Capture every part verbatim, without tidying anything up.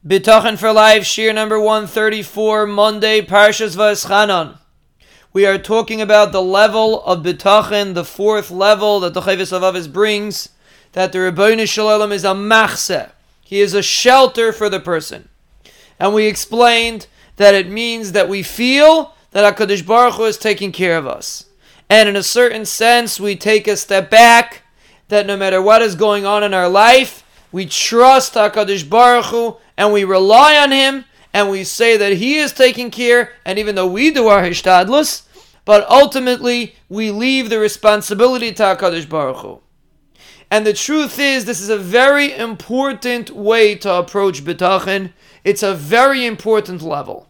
Bitachon for Life, Shir number one thirty-four, Monday, Parshas Va'eschanan. We are talking about the level of Bitachon, the fourth level that the Chovos HaLevavos brings, that the Ribbono Shel Olam is a machzeh. He is a shelter for the person. And we explained that it means that we feel that HaKadosh Baruch Hu is taking care of us. And in a certain sense, we take a step back, that no matter what is going on in our life, we trust HaKadosh Baruch Hu, and we rely on Him, and we say that He is taking care, and even though we do our hishtadlus, but ultimately, we leave the responsibility to HaKadosh Baruch Hu. And the truth is, this is a very important way to approach Bitachon. It's a very important level.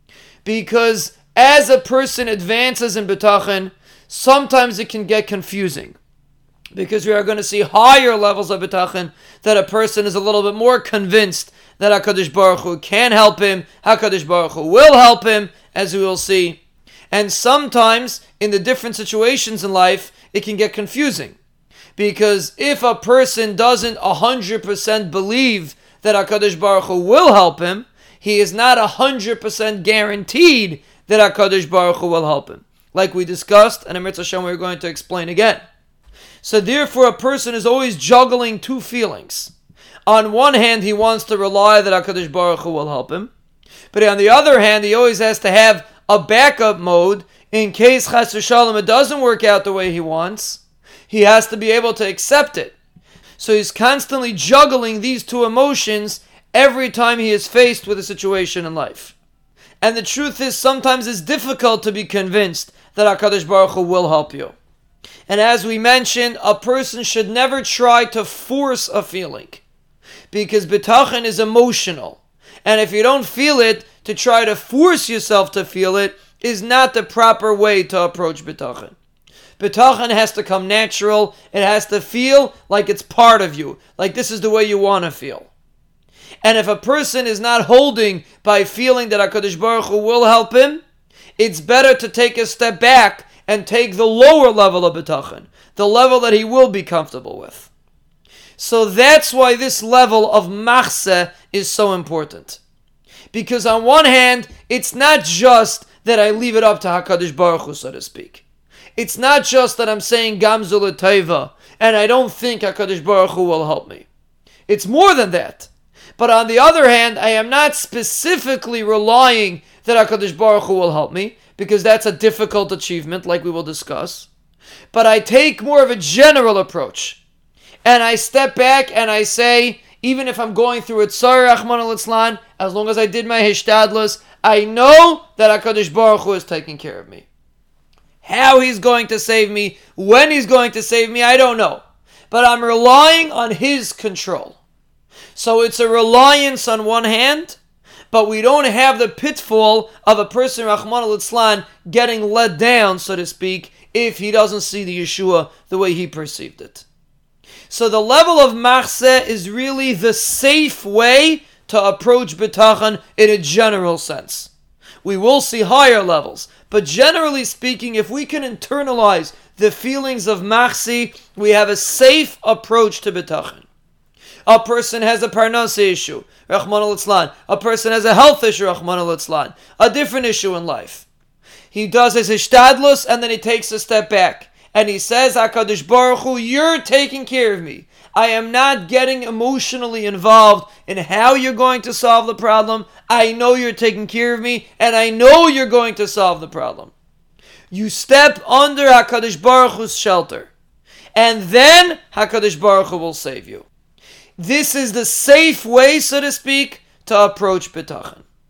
Because as a person advances in Bitachon, sometimes it can get confusing. Because we are going to see higher levels of Bitachon, that a person is a little bit more convinced that HaKadosh Baruch Hu can help him, HaKadosh Baruch Hu will help him, as we will see. And sometimes, in the different situations in life, it can get confusing. Because if a person doesn't one hundred percent believe that HaKadosh Baruch Hu will help him, he is not one hundred percent guaranteed that HaKadosh Baruch Hu will help him. Like we discussed, and in Mitzvah Hashem we're going to explain again. So therefore, a person is always juggling two feelings. On one hand, he wants to rely that HaKadosh Baruch Hu will help him. But on the other hand, he always has to have a backup mode in case Chas v'Shalom it doesn't work out the way he wants. He has to be able to accept it. So he's constantly juggling these two emotions every time he is faced with a situation in life. And the truth is, sometimes it's difficult to be convinced that HaKadosh Baruch Hu will help you. And as we mentioned, a person should never try to force a feeling. Because Bitachon is emotional. And if you don't feel it, to try to force yourself to feel it is not the proper way to approach Bitachon. Bitachon has to come natural. It has to feel like it's part of you. Like this is the way you want to feel. And if a person is not holding by feeling that HaKadosh Baruch Hu will help him, it's better to take a step back and take the lower level of Bitachon, the level that he will be comfortable with. So that's why this level of machzeh is so important. Because on one hand, it's not just that I leave it up to HaKadosh Baruch Hu, so to speak. It's not just that I'm saying Gamzu L'Teiva, and I don't think HaKadosh Baruch Hu will help me. It's more than that. But on the other hand, I am not specifically relying that HaKadosh Baruch Hu will help me, because that's a difficult achievement, like we will discuss. But I take more of a general approach. And I step back and I say, even if I'm going through a tzar, Rachmana litzlan, as long as I did my hishtadlus, I know that HaKadosh Baruch Hu is taking care of me. How He's going to save me, when He's going to save me, I don't know. But I'm relying on His control. So it's a reliance on one hand, but we don't have the pitfall of a person, Rachmana litzlan, getting let down, so to speak, if he doesn't see the Yeshua the way he perceived it. So the level of machzeh is really the safe way to approach Bitachon in a general sense. We will see higher levels, but generally speaking, if we can internalize the feelings of machzi, we have a safe approach to Bitachon. A person has a parnasa issue, Rachmana litzlan. A person has a health issue, Rachmana litzlan. A different issue in life. He does his hishtadlus and then he takes a step back. And he says, HaKadosh Baruch Hu, you're taking care of me. I am not getting emotionally involved in how you're going to solve the problem. I know you're taking care of me, and I know you're going to solve the problem. You step under HaKadosh Baruch Hu's shelter. And then HaKadosh Baruch Hu will save you. This is the safe way, so to speak, to approach Bitachon.